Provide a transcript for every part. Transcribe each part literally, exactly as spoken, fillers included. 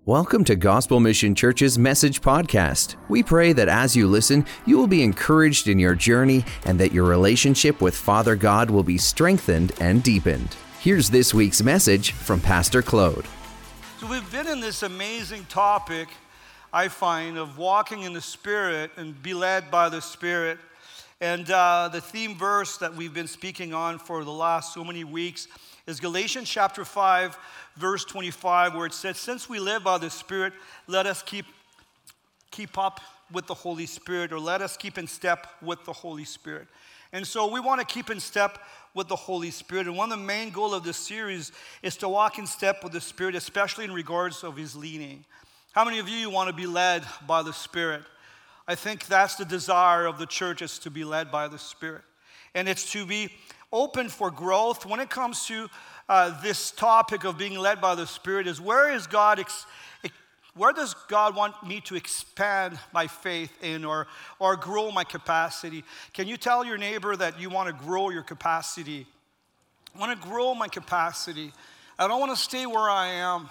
Welcome to Gospel Mission Church's Message Podcast. We pray that as you listen, you will be encouraged in your journey and that your relationship with Father God will be strengthened and deepened. Here's this week's message from Pastor Claude. So we've been in this amazing topic, I find, of walking in the Spirit and be led by the Spirit. And uh, the theme verse that we've been speaking on for the last so many weeks is Galatians chapter five, verse twenty-five, where it says, since we live by the Spirit, let us keep, keep up with the Holy Spirit, or let us keep in step with the Holy Spirit. And so we want to keep in step with the Holy Spirit. And one of the main goals of this series is to walk in step with the Spirit, especially in regards of His leading. How many of you want to be led by the Spirit? I think that's the desire of the church, is to be led by the Spirit. And it's to be open for growth. When it comes to uh, this topic of being led by the Spirit, is where is God, ex- where does God want me to expand my faith in, or, or grow my capacity? Can you tell your neighbor that you want to grow your capacity? I want to grow my capacity. I don't want to stay where I am.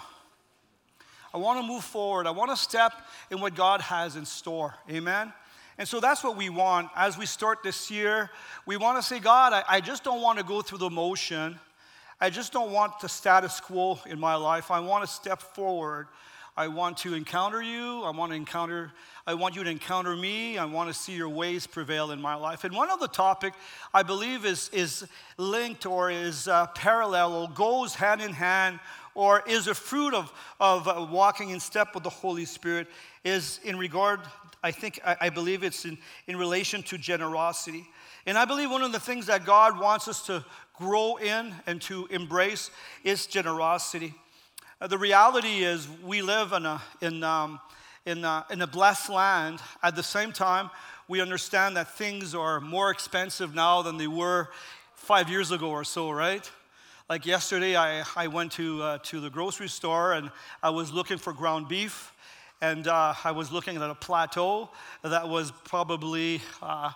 I want to move forward. I want to step in what God has in store. Amen? And so that's what we want as we start this year. We want to say, God, I, I just don't want to go through the motion. I just don't want the status quo in my life. I want to step forward. I want to encounter you. I want to encounter, I want you to encounter me. I want to see your ways prevail in my life. And one of the topic I believe is, is linked or is uh, parallel or goes hand in hand or is a fruit of, of uh, walking in step with the Holy Spirit is in regard, I think, I, I believe it's in, in relation to generosity. And I believe one of the things that God wants us to grow in and to embrace is generosity. Uh, the reality is we live in a, in, um, in, a, in a blessed land. At the same time, we understand that things are more expensive now than they were five years ago or so, right? Like yesterday, I, I went to, uh, to the grocery store and I was looking for ground beef. And uh, I was looking at a plateau that was probably uh,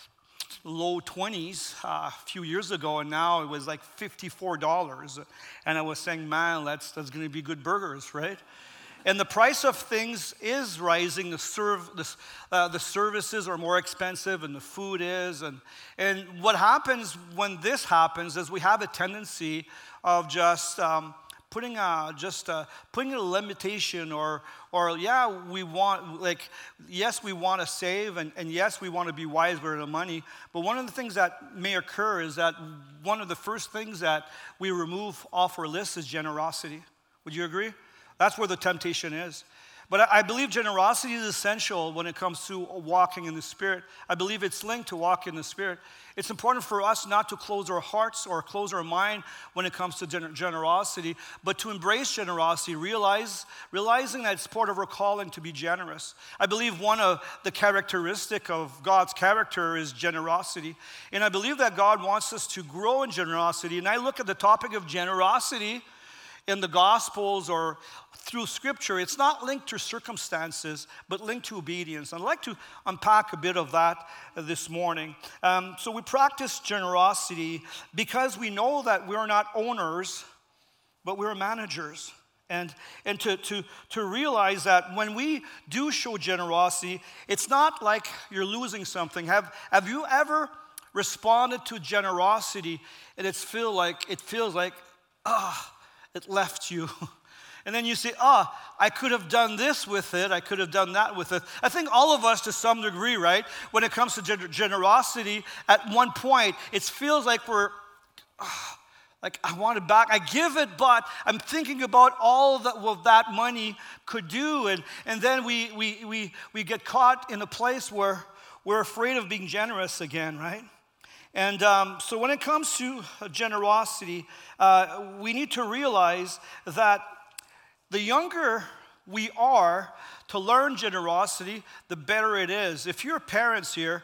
low twenties uh, a few years ago, and now it was like fifty-four dollars. And I was saying, man, that's, that's going to be good burgers, right? And the price of things is rising. The, serve, the, uh, the services are more expensive, and the food is. And, and what happens when this happens is we have a tendency of just um, putting a just a, putting a limitation, or or yeah, we want like yes, we want to save, and, and yes, we want to be wise with the money. But one of the things that may occur is that one of the first things that we remove off our list is generosity. Would you agree? That's where the temptation is. But I believe generosity is essential when it comes to walking in the Spirit. I believe it's linked to walk in the Spirit. It's important for us not to close our hearts or close our mind when it comes to gener- generosity, but to embrace generosity, realize, realizing that it's part of our calling to be generous. I believe one of the characteristic of God's character is generosity. And I believe that God wants us to grow in generosity. And I look at the topic of generosity in the Gospels or through Scripture. It's not linked to circumstances, but linked to obedience. I'd like to unpack a bit of that this morning. Um, so we practice generosity because we know that we're not owners, but we're managers. And, and to, to, to realize that when we do show generosity, it's not like you're losing something. Have, have you ever responded to generosity and it's feel like, it feels like, ah, it left you. And then you say, ah, oh, I could have done this with it. I could have done that with it. I think all of us to some degree, right? When it comes to gener- generosity, at one point, it feels like we're, oh, like I want it back. I give it, but I'm thinking about all that what that money could do. And, and then we, we, we, we get caught in a place where we're afraid of being generous again, right? And um, so when it comes to generosity, uh, we need to realize that the younger we are to learn generosity, the better it is. If you're parents here,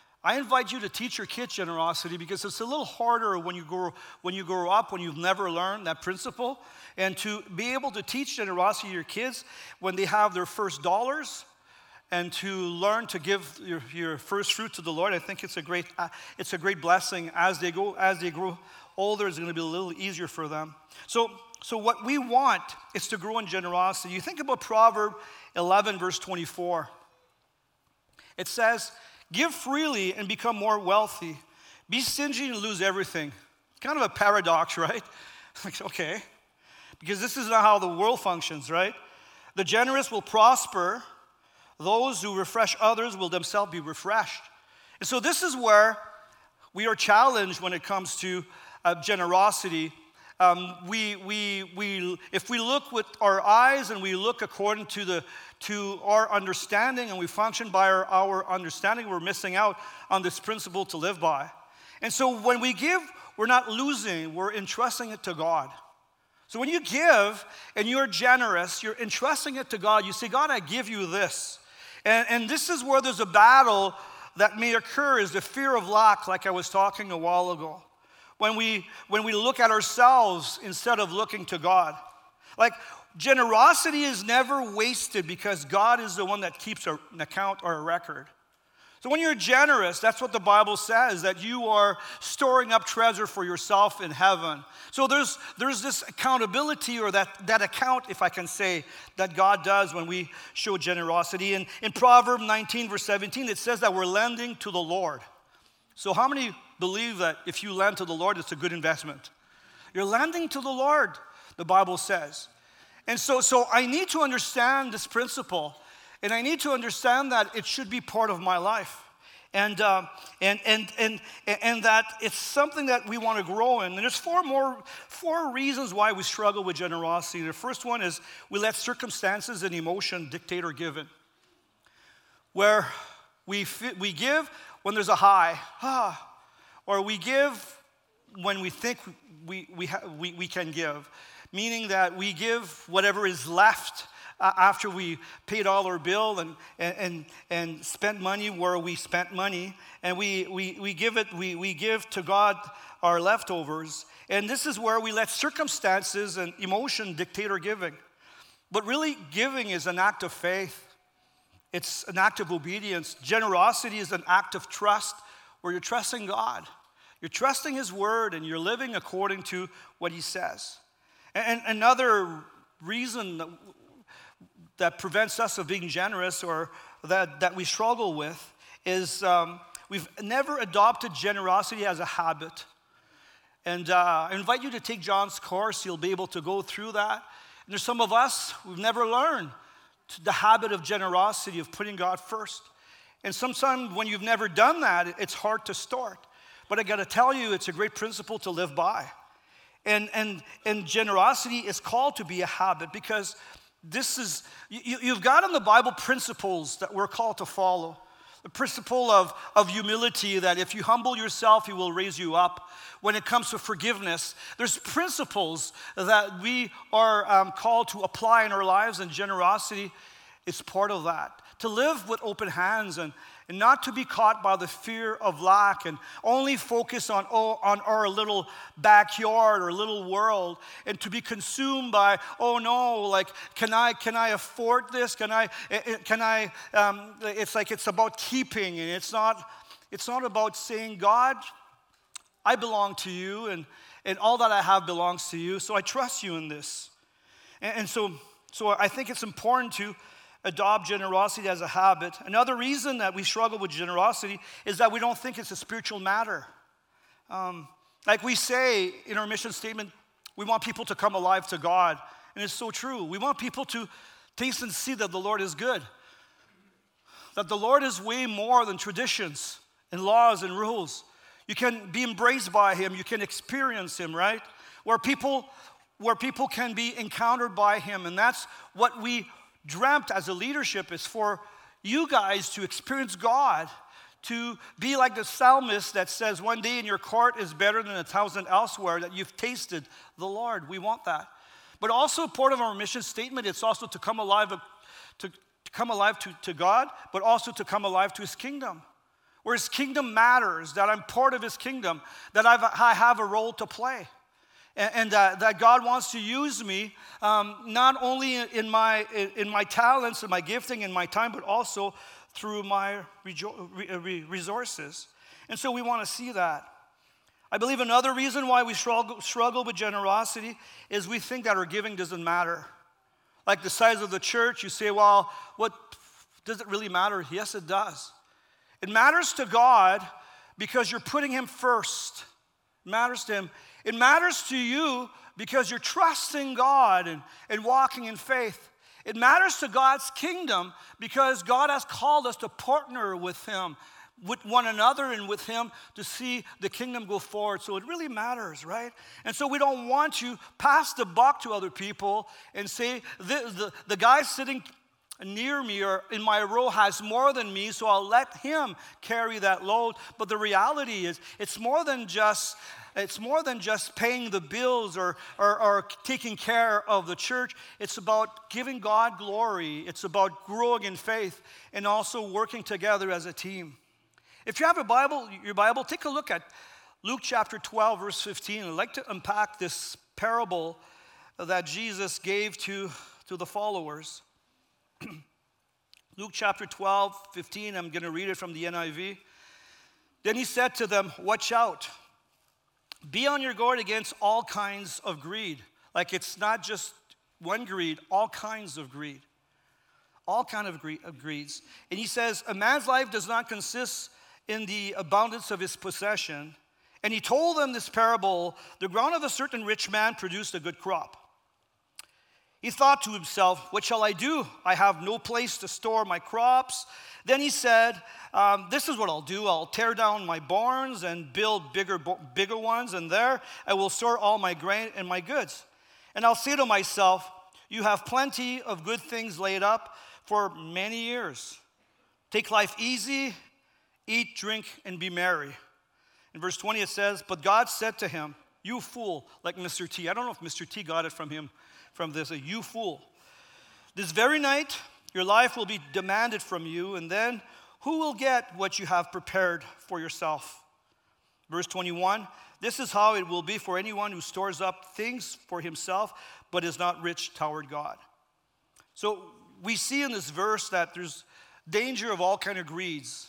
I invite you to teach your kids generosity, because it's a little harder when you grow, when you grow up, when you've never learned that principle. And to be able to teach generosity to your kids when they have their first dollars, and to learn to give your, your first fruit to the Lord, I think it's a great uh, it's a great blessing. As they go, as they grow older, it's going to be a little easier for them. So so what we want is to grow in generosity. You think about Proverbs eleven, verse twenty-four. It says, give freely and become more wealthy. Be stingy and lose everything. Kind of a paradox, right? Like, okay. Because this is not how the world functions, right? The generous will prosper. Those who refresh others will themselves be refreshed. And so this is where we are challenged when it comes to uh, generosity. Um, we, we, we, if we look with our eyes and we look according to, the, to our understanding and we function by our, our understanding, we're missing out on this principle to live by. And so when we give, we're not losing, we're entrusting it to God. So when you give and you're generous, you're entrusting it to God. You say, God, I give you this. And, and this is where there's a battle that may occur, is the fear of lack, like I was talking a while ago. When we, when we look at ourselves instead of looking to God. Like, generosity is never wasted because God is the one that keeps an account or a record. So when you're generous, that's what the Bible says, that you are storing up treasure for yourself in heaven. So there's, there's this accountability, or that, that account, if I can say, that God does when we show generosity. And in Proverbs nineteen, verse seventeen, it says that we're lending to the Lord. So how many believe that if you lend to the Lord, it's a good investment? You're lending to the Lord, the Bible says. And so, so I need to understand this principle. And I need to understand that it should be part of my life. And, uh, and, and, and, and that it's something that we want to grow in. And there's four more, four reasons why we struggle with generosity. The first one is we let circumstances and emotion dictate our giving. Where we, we give when there's a high, ah, or we give when we think we, we, ha- we, we can give. Meaning that we give whatever is left Uh, after we paid all our bill and, and, and spent money where we spent money, and we, we, we give it, we, we give to God our leftovers. And this is where we let circumstances and emotion dictate our giving. But really, giving is an act of faith. It's an act of obedience. Generosity is an act of trust, where you're trusting God. You're trusting His word, and you're living according to what He says. And, and another reason that that prevents us of being generous, or that, that we struggle with, is um, we've never adopted generosity as a habit. And uh, I invite you to take John's course. You'll be able to go through that. And there's some of us who've never learned the habit of generosity, of putting God first. And sometimes when you've never done that, it's hard to start. But I got to tell you, it's a great principle to live by. And, and, and generosity is called to be a habit, because this is, you, you've got in the Bible principles that we're called to follow. The principle of, of humility, that if you humble yourself, He will raise you up. When it comes to forgiveness, there's principles that we are um, called to apply in our lives, and generosity is part of that. To live with open hands, and, and not to be caught by the fear of lack, and only focus on, oh, on our little backyard or little world, and to be consumed by, oh no, like, can I can I afford this? Can I, can I, um, it's like it's about keeping, and it's not, it's not about saying, God, I belong to you, and, and all that I have belongs to you, so I trust you in this. And, and so, so I think it's important to adopt generosity as a habit. Another reason that we struggle with generosity is that we don't think it's a spiritual matter. Um, like we say in our mission statement, we want people to come alive to God. And it's so true. We want people to taste and see that the Lord is good. That the Lord is way more than traditions and laws and rules. You can be embraced by Him. You can experience Him, right? Where people, where people can be encountered by Him. And that's what we dreamt as a leadership, is for you guys to experience God, to be like the psalmist that says, one day in your court is better than a thousand elsewhere, that you've tasted the Lord. We want that. But also part of our mission statement, it's also to come alive to, to come alive to, to God, but also to come alive to His kingdom. Where His kingdom matters, that I'm part of His kingdom, that I've, I have a role to play. And uh, that God wants to use me um, not only in my in my talents and my gifting and my time, but also through my rejo- re- resources. And so we want to see that. I believe another reason why we struggle, struggle with generosity is we think that our giving doesn't matter. Like the size of the church, you say, well, what does it really matter? Yes, it does. It matters to God because you're putting him first. It matters to him. It matters to you because you're trusting God and, and walking in faith. It matters to God's kingdom because God has called us to partner with him, with one another and with him to see the kingdom go forward. So it really matters, right? And so we don't want to pass the buck to other people and say, the, the, the guy sitting near me or in my row has more than me, so I'll let him carry that load. But the reality is, it's more than just It's more than just paying the bills or, or, or taking care of the church. It's about giving God glory. It's about growing in faith and also working together as a team. If you have a Bible, your Bible, take a look at Luke chapter twelve, verse fifteen. I'd like to unpack this parable that Jesus gave to, to the followers. Luke chapter twelve, fifteen, I'm going to read it from the N I V. Then he said to them, watch out. Be on your guard against all kinds of greed. Like it's not just one greed, all kinds of greed. All kinds of, greed, of greeds. And he says, a man's life does not consist in the abundance of his possession. And he told them this parable, the ground of a certain rich man produced a good crop. He thought to himself, what shall I do? I have no place to store my crops. Then he said, um, this is what I'll do. I'll tear down my barns and build bigger, bigger ones, and there I will store all my grain and my goods. And I'll say to myself, you have plenty of good things laid up for many years. Take life easy, eat, drink, and be merry. In verse twenty it says, but God said to him, you fool, like Mister T. I don't know if Mister T got it from him, from this, a you fool. This very night, your life will be demanded from you, and then who will get what you have prepared for yourself? Verse twenty-one, this is how it will be for anyone who stores up things for himself, but is not rich toward God. So we see in this verse that there's danger of all kinds of greeds,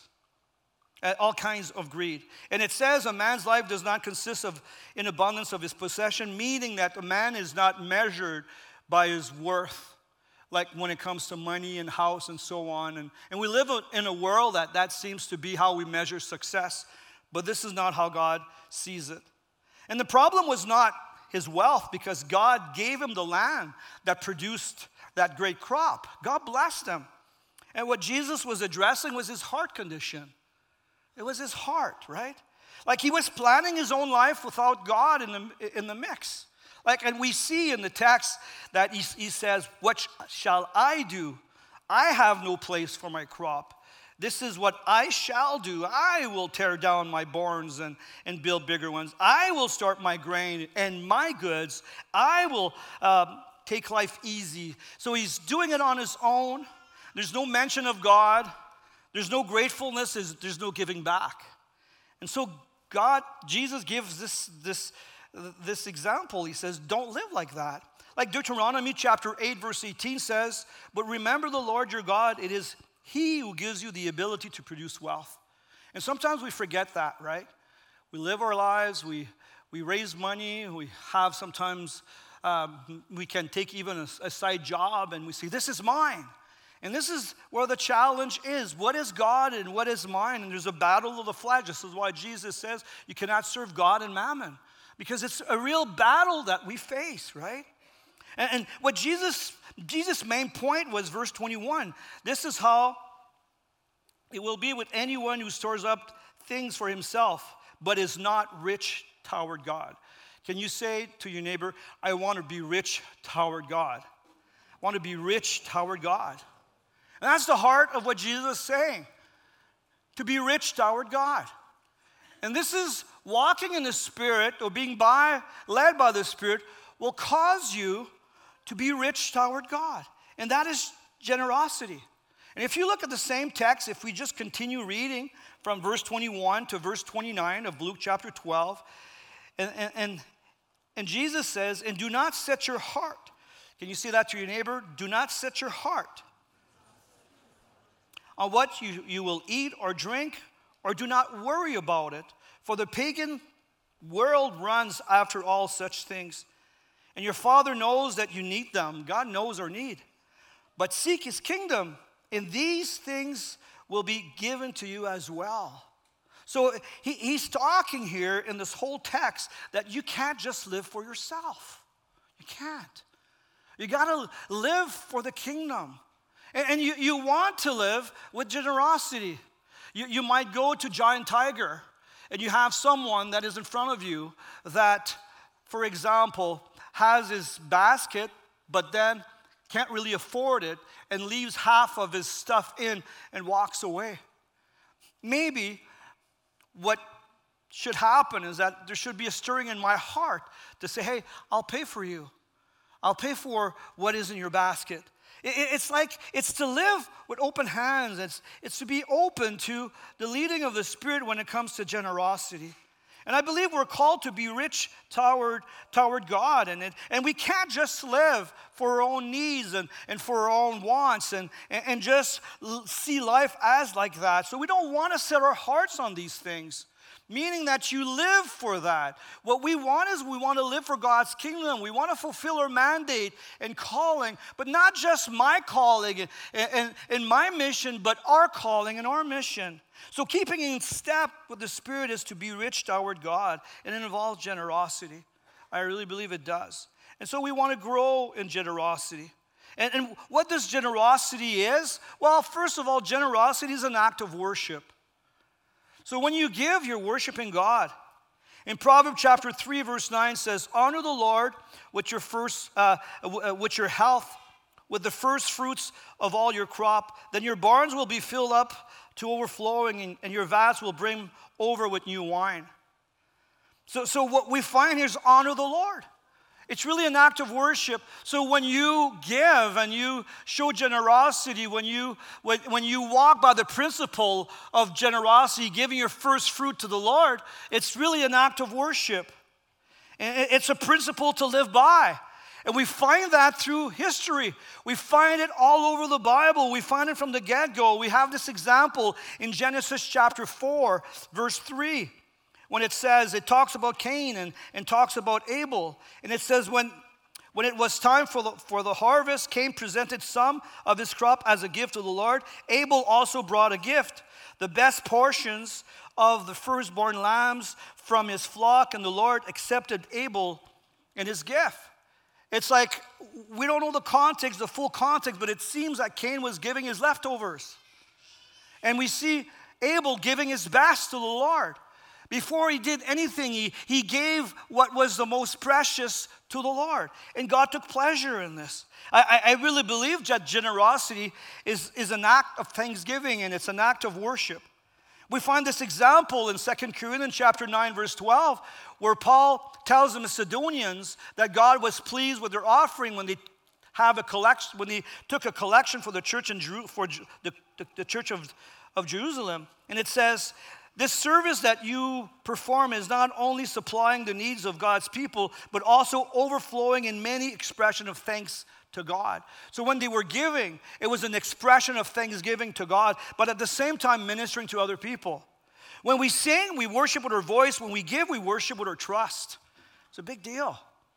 all kinds of greed. And it says a man's life does not consist of in abundance of his possession, meaning that a man is not measured by his worth, like when it comes to money and house and so on. And, and we live in a world that that seems to be how we measure success, but this is not how God sees it. And the problem was not his wealth, because God gave him the land that produced that great crop. God blessed him. And what Jesus was addressing was his heart condition. It was his heart, right? Like he was planning his own life without God in the, in the mix. Like, and we see in the text that he, he says, what shall I do? I have no place for my crop. This is what I shall do. I will tear down my barns and, and build bigger ones. I will start my grain and my goods. I will um, take life easy. So he's doing it on his own. There's no mention of God. There's no gratefulness. There's, there's no giving back. And so God, Jesus gives this, this, this example. He says, don't live like that. Like Deuteronomy chapter eight, verse eighteen says, but remember the Lord your God, it is He who gives you the ability to produce wealth. And sometimes we forget that, right? We live our lives, we, we raise money, we have sometimes, um, we can take even a, a side job and we say, this is mine. And this is where the challenge is. What is God and what is mine? And there's a battle of the flesh. This is why Jesus says you cannot serve God and mammon. Because it's a real battle that we face, right? And, and what Jesus, Jesus' main point was verse twenty-one. This is how it will be with anyone who stores up things for himself, but is not rich toward God. Can you say to your neighbor, I want to be rich toward God. I want to be rich toward God. And that's the heart of what Jesus is saying, to be rich toward God. And this is walking in the Spirit or being by, led by the Spirit will cause you to be rich toward God. And that is generosity. And if you look at the same text, if we just continue reading from verse twenty-one to verse twenty-nine of Luke chapter twelve, and, and, and, and Jesus says, and do not set your heart. Can you say that to your neighbor? Do not set your heart on what you, you will eat or drink, or do not worry about it. For the pagan World runs after all such things. And your Father knows that you need them. God knows our need. But seek his kingdom, and these things will be given to you as well. So he, he's talking here in this whole text that you can't just live for yourself. You can't. You got to live for the kingdom. And, and you, you want to live with generosity. You, you might go to Giant Tiger, and you have someone that is in front of you that, for example, has his basket, but then can't really afford it, and leaves half of his stuff in and walks away. Maybe what should happen is that there should be a stirring in my heart to say, hey, I'll pay for you. I'll pay for what is in your basket. It's like, it's to live with open hands. It's, it's to be open to the leading of the Spirit when it comes to generosity. And I believe we're called to be rich toward, toward God. And, it, and we can't just live for our own needs and, and for our own wants and, and, and just see life as like that. So we don't want to set our hearts on these things, meaning that you live for that. What we want is we want to live for God's kingdom. We want to fulfill our mandate and calling, but not just my calling and, and, and my mission, but our calling and our mission. So keeping in step with the Spirit is to be rich toward God, and it involves generosity. I really believe it does. And so we want to grow in generosity. And, and what this generosity is? Well, first of all, generosity is an act of worship. So when you give, you're worshiping God. In Proverbs chapter three, verse nine says, honor the Lord with your first, uh, with your health, with the first fruits of all your crop. Then your barns will be filled up to overflowing, and, and your vats will brim over with new wine. So, so what we find here is honor the Lord. It's really an act of worship. So when you give and you show generosity, when you when, when you walk by the principle of generosity, giving your first fruit to the Lord, it's really an act of worship. And it's a principle to live by. And we find that through history. We find it all over the Bible. We find it from the get-go. We have this example in Genesis chapter four, verse three. When it says, it talks about Cain and, and talks about Abel. And it says, when, when it was time for the, for the harvest, Cain presented some of his crop as a gift to the Lord. Abel also brought a gift, the best portions of the firstborn lambs from his flock, and the Lord accepted Abel and his gift. It's like, we don't know the context, the full context, but it seems that Cain was giving his leftovers. And we see Abel giving his best to the Lord. Before he did anything, he, he gave what was the most precious to the Lord. And God took pleasure in this. I, I really believe that generosity is, is an act of thanksgiving, and it's an act of worship. We find this example in Second Corinthians chapter nine, verse twelve, where Paul tells the Macedonians that God was pleased with their offering when they have a collection, when they took a collection for the church in Jeru- for the, the, the church of, of Jerusalem. And it says, this service that you perform is not only supplying the needs of God's people, but also overflowing in many expressions of thanks to God. So when they were giving, it was an expression of thanksgiving to God, but at the same time ministering to other people. When we sing, we worship with our voice. When we give, we worship with our trust. It's a big deal.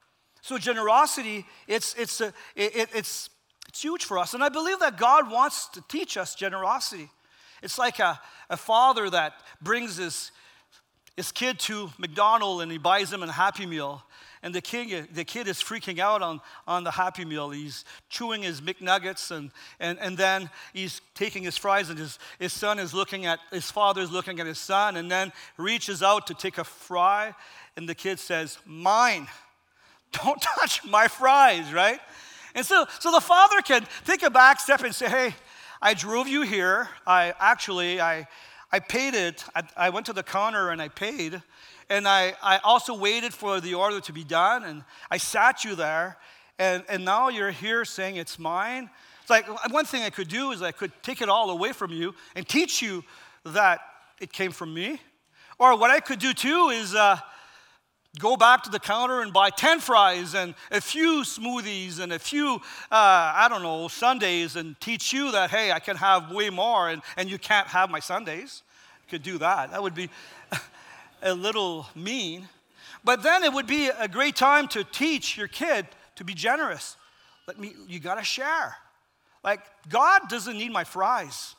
So generosity, it's, it's, a, it, it's, it's huge for us. And I believe that God wants to teach us generosity. It's like a, a father that brings his, his kid to McDonald's and he buys him a Happy Meal. And the kid, the kid is freaking out on, on the Happy Meal. He's chewing his McNuggets and, and, and then he's taking his fries, and his, his son is looking at, his father is looking at his son, and then reaches out to take a fry, and the kid says, mine. Don't touch my fries, right? And so, so the father can take a back step and say, hey, I drove you here. I actually, I, I paid it. I, I went to the counter and I paid. And I, I also waited for the order to be done. And I sat you there. And, and now you're here saying it's mine. It's like, one thing I could do is I could take it all away from you and teach you that it came from me. Or what I could do too is uh, go back to the counter and buy ten fries and a few smoothies and a few, uh, I don't know, sundaes, and teach you that, hey, I can have way more and, and you can't have my sundaes. I could do that. That would be a little mean. But then it would be a great time to teach your kid to be generous. Let me, you gotta share. Like, God doesn't need my fries.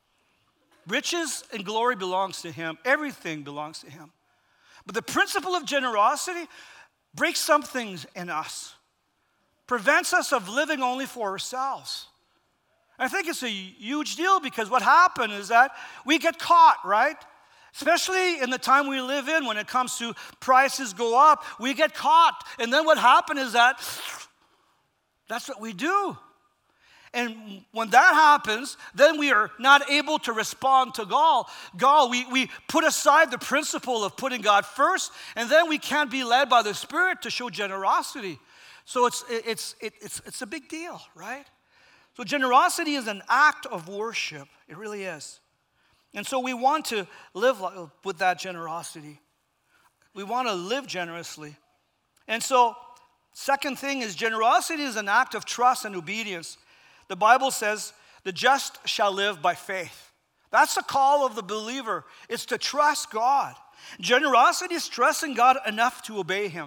Riches and glory belongs to him. Everything belongs to him. But the principle of generosity breaks some things in us, prevents us of living only for ourselves. I think it's a huge deal because what happened is that we get caught, right? Especially in the time we live in, when it comes to prices go up, we get caught. And then what happened is that that's what we do. And when that happens, then we are not able to respond to God. God, we, we put aside the principle of putting God first, and then we can't be led by the Spirit to show generosity. So it's, it's, it's, it's a big deal, right? So generosity is an act of worship. It really is. And so we want to live with that generosity. We want to live generously. And so, second thing is generosity is an act of trust and obedience. The Bible says, the just shall live by faith. That's the call of the believer. It's to trust God. Generosity is trusting God enough to obey him.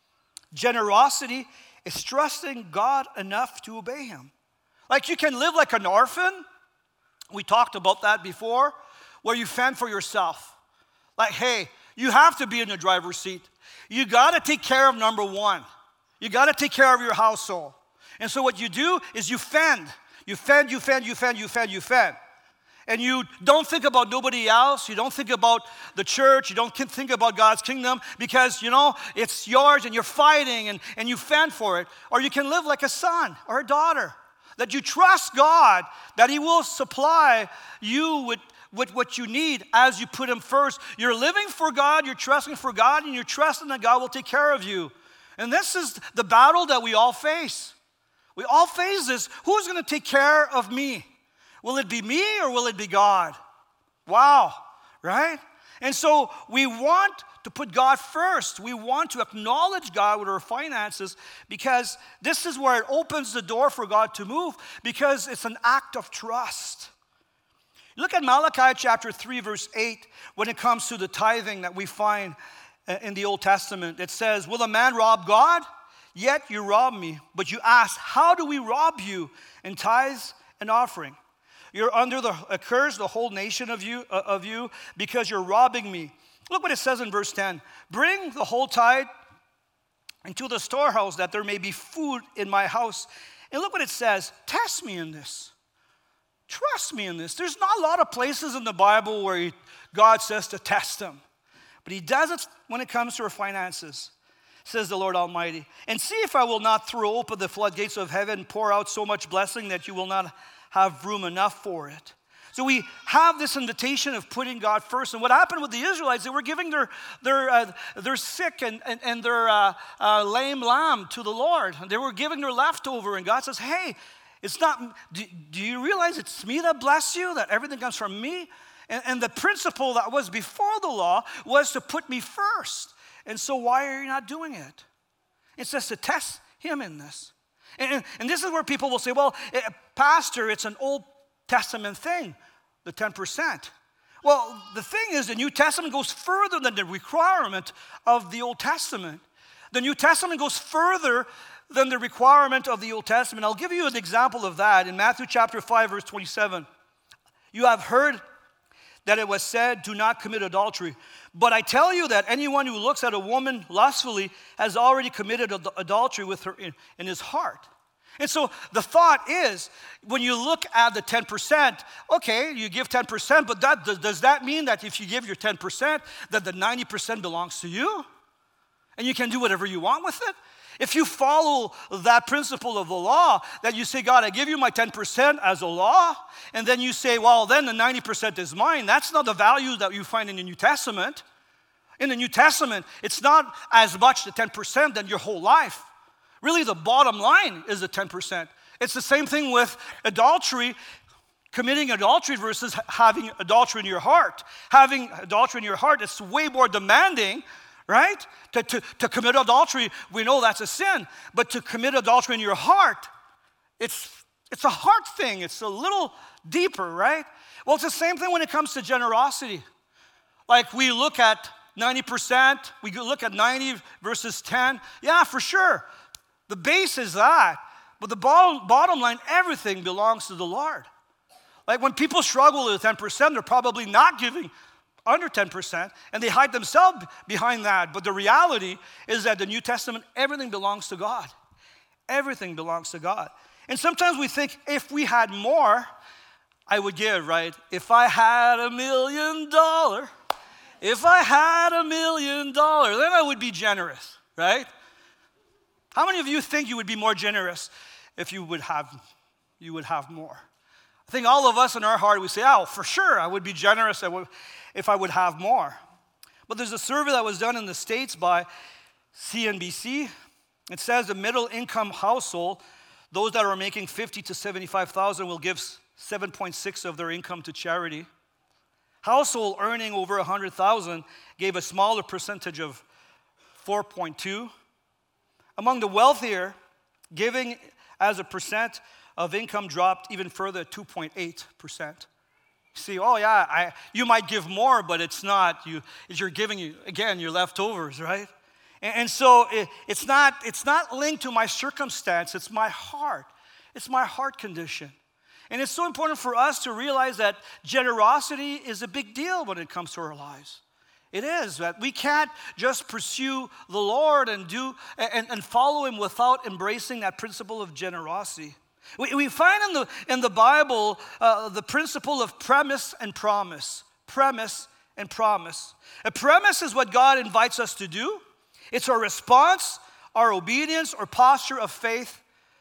Generosity is trusting God enough to obey him. Like, you can live like an orphan. We talked about that before, where you fend for yourself. Like, hey, you have to be in the driver's seat. You got to take care of number one. You got to take care of your household. And so what you do is you fend. You fend, you fend, you fend, you fend, you fend. And you don't think about nobody else. You don't think about the church. You don't think about God's kingdom because, you know, it's yours and you're fighting and, and you fend for it. Or you can live like a son or a daughter, that you trust God, that he will supply you with, with what you need as you put him first. You're living for God, you're trusting for God, and you're trusting that God will take care of you. And this is the battle that we all face. We all face this. Who's going to take care of me? Will it be me or will it be God? Wow, right? And so we want to put God first. We want to acknowledge God with our finances because this is where it opens the door for God to move because it's an act of trust. Look at Malachi chapter three, verse eight, when it comes to the tithing that we find in the Old Testament. It says, will a man rob God? Yet you rob me. But you ask, how do we rob you in tithes and offering? You're under the a curse, the whole nation of you, uh, of you, because you're robbing me. Look what it says in verse ten. Bring the whole tithe into the storehouse, that there may be food in my house. And look what it says. Test me in this. Trust me in this. There's not a lot of places in the Bible where he, God says to test him. But he does it when it comes to our finances, says the Lord Almighty. And see if I will not throw open the floodgates of heaven and pour out so much blessing that you will not have room enough for it. So we have this invitation of putting God first. And what happened with the Israelites, they were giving their their uh, their sick and, and, and their uh, uh, lame lamb to the Lord. They were giving their leftover. And God says, hey, it's not, do, do you realize it's me that bless you, that everything comes from me? And, and the principle that was before the law was to put me first. And so why are you not doing it? It says to test him in this. And, and this is where people will say, well, Pastor, it's an Old Testament thing, the ten percent. Well, the thing is, the New Testament goes further than the requirement of the Old Testament. The New Testament goes further than the requirement of the Old Testament. I'll give you an example of that in Matthew chapter five, verse twenty-seven. You have heard that it was said, do not commit adultery. But I tell you that anyone who looks at a woman lustfully has already committed ad- adultery with her in, in his heart. And so the thought is, when you look at the ten percent, okay, you give ten percent, but that, does, does that mean that if you give your ten percent, that the ninety percent belongs to you? And you can do whatever you want with it? If you follow that principle of the law, that you say, God, I give you my ten percent as a law, and then you say, well, then the ninety percent is mine, that's not the value that you find in the New Testament. In the New Testament, it's not as much the ten percent than your whole life. Really, the bottom line is the ten percent. It's the same thing with adultery, committing adultery versus having adultery in your heart. Having adultery in your heart is way more demanding, right? To, to, to commit adultery, we know that's a sin. But to commit adultery in your heart, it's, it's a heart thing. It's a little deeper, right? Well, it's the same thing when it comes to generosity. Like we look at ninety percent. We could look at ninety versus ten. Yeah, for sure. The base is that. But the bottom, bottom line, everything belongs to the Lord. Like when people struggle with ten percent, they're probably not giving under ten percent, and they hide themselves behind that. But the reality is that the New Testament, everything belongs to God. Everything belongs to God. And sometimes we think, if we had more, I would give, right? If I had a million dollars, if I had a million dollars, then I would be generous, right? How many of you think you would be more generous if you would have, you would have more? I think all of us in our heart, we say, oh, for sure, I would be generous if I would have more. But there's a survey that was done in the States by C N B C. It says the middle income household, those that are making fifty to seventy-five thousand, will give seven point six of their income to charity. Household earning over one hundred thousand gave a smaller percentage of four point two. Among the wealthier, giving as a percent of income dropped even further, two point eight percent. You see, oh yeah, I, you might give more, but it's not. You, you're giving, again, your leftovers, right? And, and so it, it's not, it's not linked to my circumstance, it's my heart. It's my heart condition. And it's so important for us to realize that generosity is a big deal when it comes to our lives. It is, that we can't just pursue the Lord and do and, and follow Him without embracing that principle of generosity. We, we find in the, in the Bible uh, the principle of premise and promise. Premise and promise. A premise is what God invites us to do. It's our response, our obedience, or posture of faith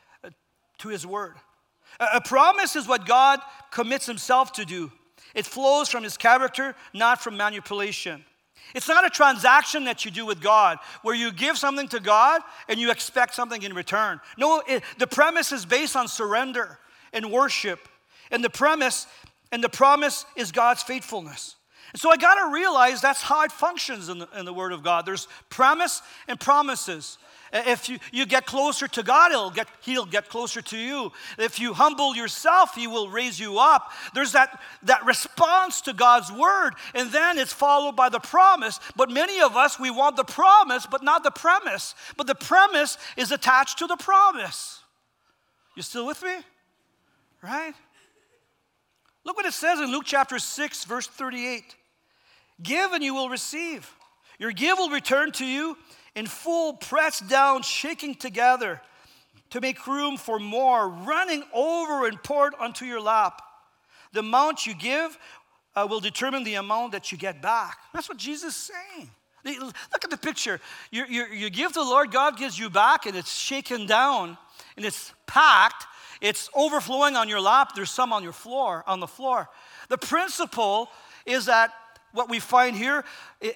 to His word. A, a promise is what God commits Himself to do. It flows from His character, not from manipulation. It's not a transaction that you do with God, where you give something to God and you expect something in return. No, it, the premise is based on surrender and worship. And the premise and the promise is God's faithfulness. And so I got to realize that's how it functions in the, in the Word of God. There's promise and promises. If you, you get closer to God, he'll get, he'll get closer to you. If you humble yourself, He will raise you up. There's that, that response to God's word, and then it's followed by the promise. But many of us, we want the promise, but not the premise. But the premise is attached to the promise. You still with me? Right? Look what it says in Luke chapter six, verse thirty-eight. Give and you will receive. Your give will return to you in full, pressed down, shaking together to make room for more, running over and poured onto your lap. The amount you give uh, will determine the amount that you get back. That's what Jesus is saying. Look at the picture. You, you, you give to the Lord, God gives you back, and it's shaken down, and it's packed. It's overflowing on your lap. There's some on your floor, on the floor. The principle is that what we find here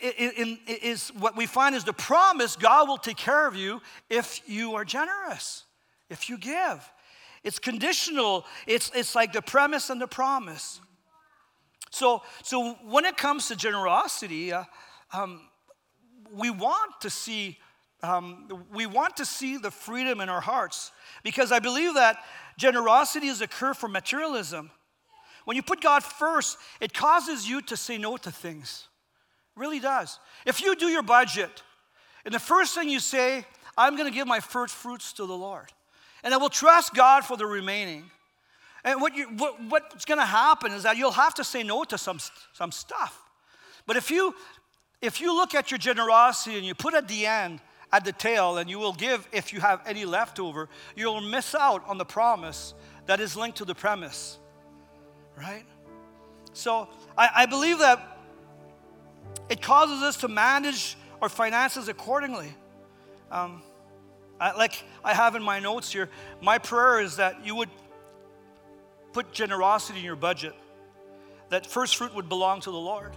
is what we find is the promise God will take care of you if you are generous, if you give. It's conditional. It's, it's like the premise and the promise. So, so when it comes to generosity, uh, um, we want to see um, we want to see the freedom in our hearts, because I believe that generosity is a cure for materialism. When you put God first, it causes you to say no to things. It really does. If you do your budget, and the first thing you say, I'm going to give my first fruits to the Lord, and I will trust God for the remaining. And what you, what, what's going to happen is that you'll have to say no to some, some stuff. But if you, if you look at your generosity and you put at the end, at the tail, and you will give if you have any left over, you'll miss out on the promise that is linked to the premise. Right? So I, I believe that it causes us to manage our finances accordingly. Um, I, like I have in my notes here, my prayer is that you would put generosity in your budget, that first fruit would belong to the Lord.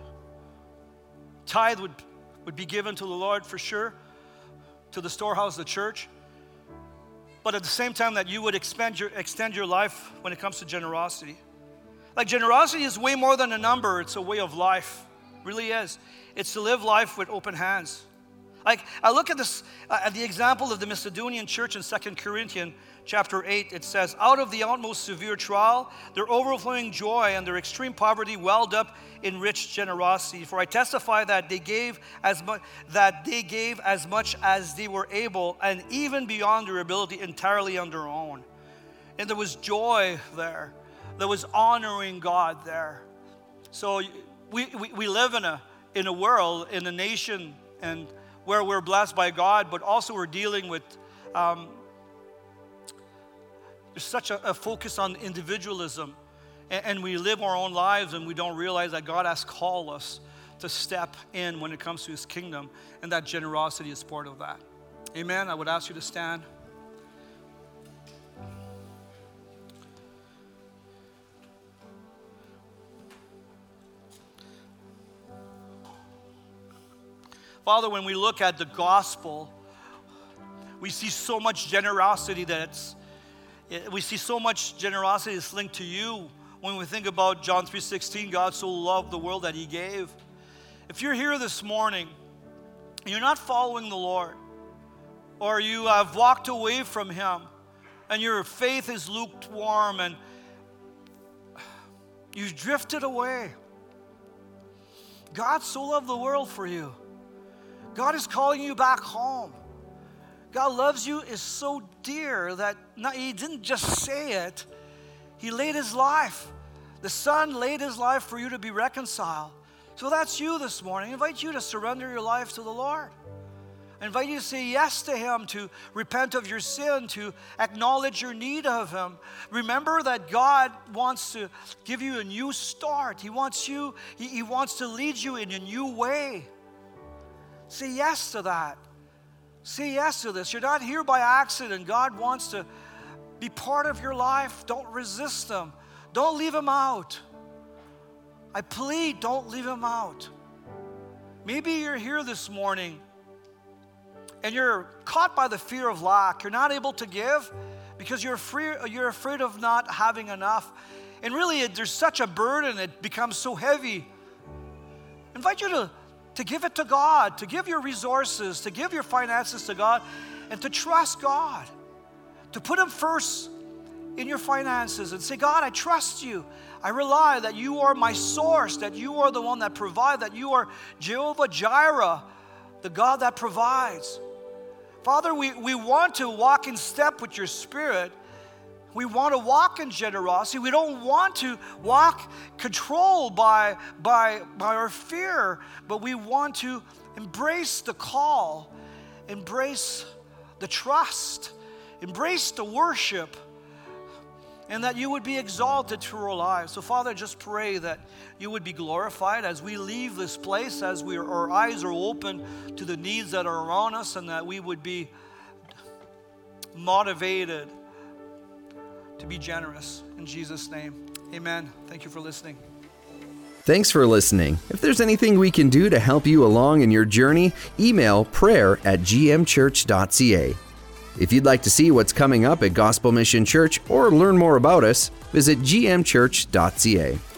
Tithe would, would be given to the Lord for sure, to the storehouse, the church. But at the same time that you would expend your, extend your life when it comes to generosity. Like generosity is way more than a number. It's a way of life. It really is. It's to live life with open hands. Like, I look at this, uh, at the example of the Macedonian church in Second Corinthians chapter eight. It says, out of the utmost severe trial, their overflowing joy and their extreme poverty welled up in rich generosity. For I testify that they gave as much that they gave as much as they were able, and even beyond their ability, entirely on their own. And there was joy there. There was honoring God there. So we, we, we live in a in a world, in a nation, and where we're blessed by God, but also we're dealing with um, there's such a, a focus on individualism, and, and we live our own lives, and we don't realize that God has called us to step in when it comes to His kingdom, and that generosity is part of that. Amen. I would ask you to stand. Father, when we look at the gospel, we see so much generosity that's, we see so much generosity that's linked to you. When we think about John three sixteen, God so loved the world that He gave. If you're here this morning and you're not following the Lord, or you have walked away from Him, and your faith is lukewarm, and you've drifted away, God so loved the world for you. God is calling you back home. God loves you is so dear that not, He didn't just say it. He laid His life. The Son laid His life for you to be reconciled. So that's you this morning. I invite you to surrender your life to the Lord. I invite you to say yes to Him, to repent of your sin, to acknowledge your need of Him. Remember that God wants to give you a new start. He wants you, He, he wants to lead you in a new way. Say yes to that. Say yes to this. You're not here by accident. God wants to be part of your life. Don't resist Him. Don't leave Him out. I plead, don't leave Him out. Maybe you're here this morning and you're caught by the fear of lack. You're not able to give because you're free, you're afraid of not having enough. And really, there's such a burden, it becomes so heavy. I invite you to to give it to God, to give your resources, to give your finances to God, and to trust God, to put Him first in your finances and say, God, I trust You. I rely that You are my source, that You are the one that provides, that You are Jehovah Jireh, the God that provides. Father, we, we want to walk in step with Your Spirit. We want to walk in generosity. We don't want to walk controlled by, by, by our fear, but we want to embrace the call, embrace the trust, embrace the worship, and that You would be exalted through our lives. So, Father, just pray that You would be glorified as we leave this place, as we, our eyes are open to the needs that are around us, and that we would be motivated to be generous. In Jesus' name, amen. Thank you for listening. Thanks for listening. If there's anything we can do to help you along in your journey, email prayer at g m church dot c a. If you'd like to see what's coming up at Gospel Mission Church or learn more about us, visit g m church dot c a.